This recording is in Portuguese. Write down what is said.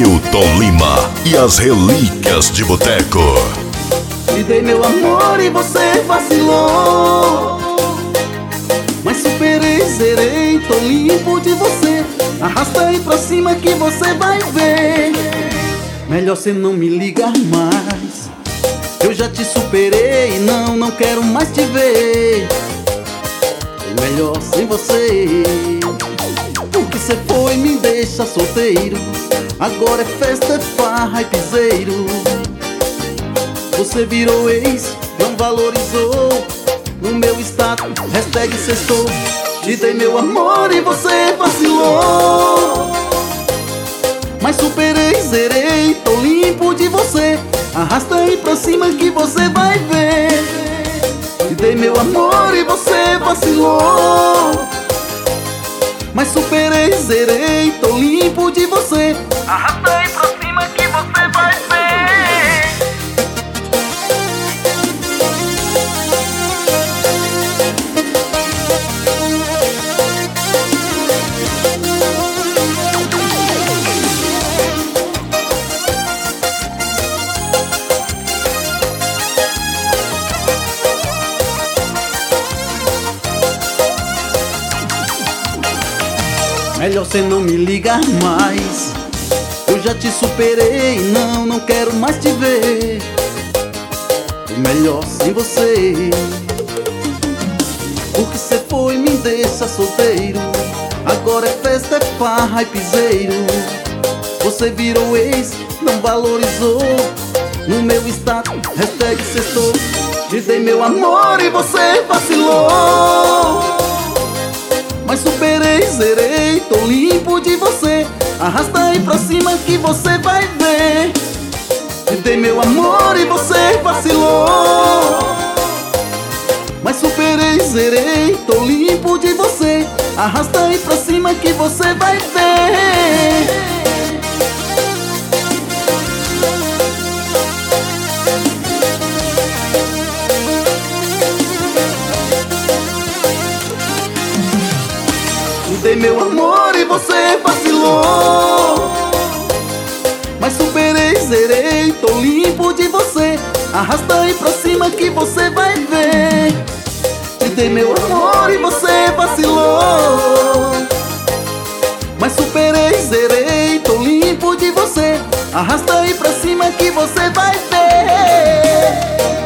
Milton Lima e as Relíquias de Boteco. Te dei meu amor e você vacilou, mas superei, zerei, tô limpo de você. Arrasta aí pra cima que você vai ver. Melhor cê não me ligar mais, eu já te superei, não quero mais te ver. É melhor sem você, porque cê foi me deixa solteiro. Agora é festa, é farra e piseiro. Você virou ex, não valorizou no meu status, hashtag sextou. Te dei meu amor e você vacilou, mas superei, zerei, tô limpo de você. Arrasta aí pra cima que você vai ver. Te dei meu amor e você vacilou, mas superei, zerei, tô limpo de você. Arrasta aí pra cima que você vai ver. Melhor cê não me ligar mais, eu já te superei, não quero mais te ver. Melhor sem você, porque cê foi me deixa solteiro. Agora é festa, é farra e piseiro. Você virou ex, não valorizou no meu status, hashtag sextou. Te dei meu amor e você vacilou, mas superei, zerei, tô limpo de você. Arrasta aí pra cima que você vai ver. Te dei meu amor e você vacilou, mas superei, zerei, tô limpo de você. Arrasta aí pra cima que você vai ver. Te dei meu amor e você vacilou, mas superei, zerei, tô limpo de você. Arrasta aí pra cima que você vai ver. Te dei meu amor e você vacilou, mas superei, zerei, tô limpo de você. Arrasta aí pra cima que você vai ver.